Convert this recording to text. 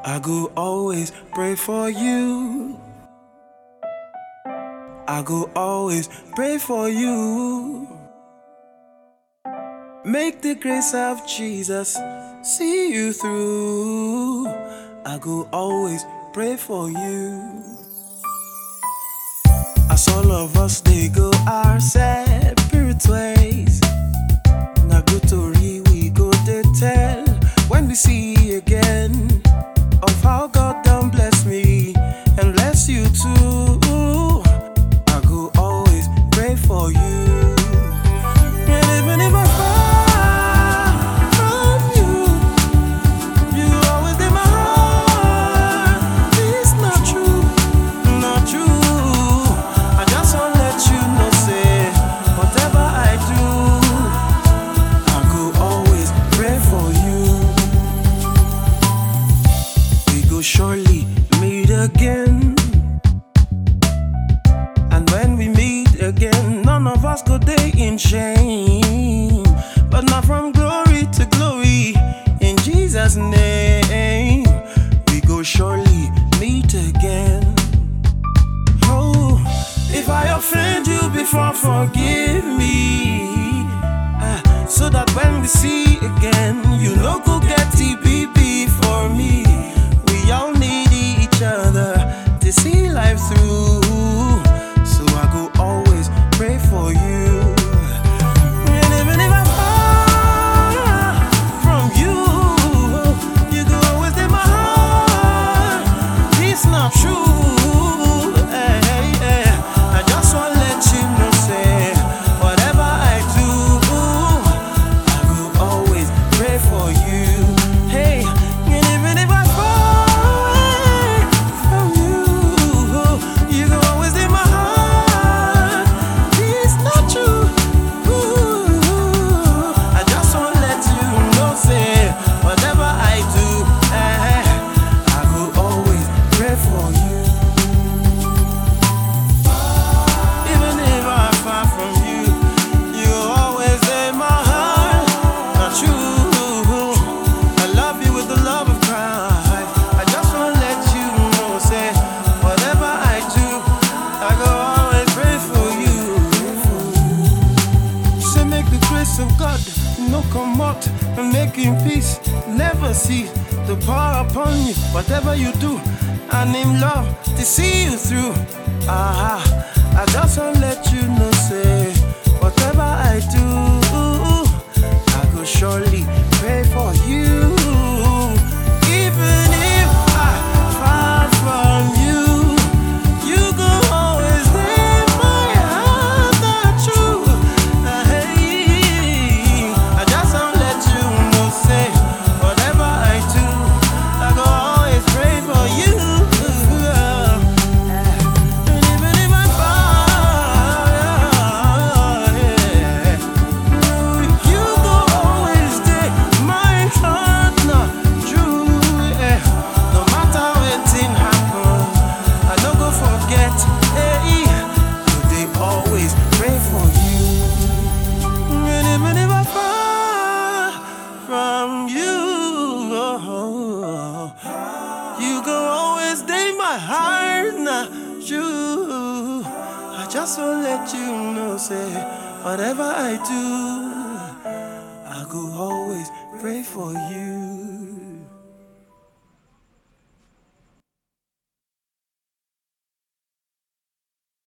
I go always pray for you. I go always pray for you. Make the grace of Jesus see you through. I go always pray for you. As all of us they go our separate ways. Na good story we go to tell when we see again of how God done bless me and bless you too. I go always pray for you. And even if I fall from you, you always in my heart. It's not true, not true. I just wanna let you know, say whatever I do, I go always pray for you. We go surely meet again, and when we meet again, none of us go day in shame, but not from glory to glory. In Jesus' name, we go surely meet again. Oh, if I offend you before, forgive me, so that when we see again, you know go get TPP for me. We all need each other to see life through, so I go always pray for you. And even if I fall from you, you go always in my heart. It's not true. I just wanna let you know, say whatever I do, I go always pray for you. Hey, and even if I fall from you, you go always in my heart. It's not true. I just wanna let you know, say whatever I do, I go always pray for you. Even if I'm far from you, you're always in my heart. Not true. I love you with the love of Christ. I just wanna let you know, say whatever I do, I go always pray for you. Say make the grace of God no come out and making peace never cease to pour upon you. Whatever you do, and in love to see you through. I just wanna let you know, say whatever I do, I go surely pray for you. Even if I far from you, you go always in my heart. Not true. Hey, I just wanna let you know, say whatever I do, I go always pray for you. And even if I fall, you go always stay my heart. Not true. No matter wetin happen, I no go forget. Hey, they always pray for you. And even if I fall from you, you go always stay my heart. Not true. I just wanna let you know, say whatever I do, I go always pray for you.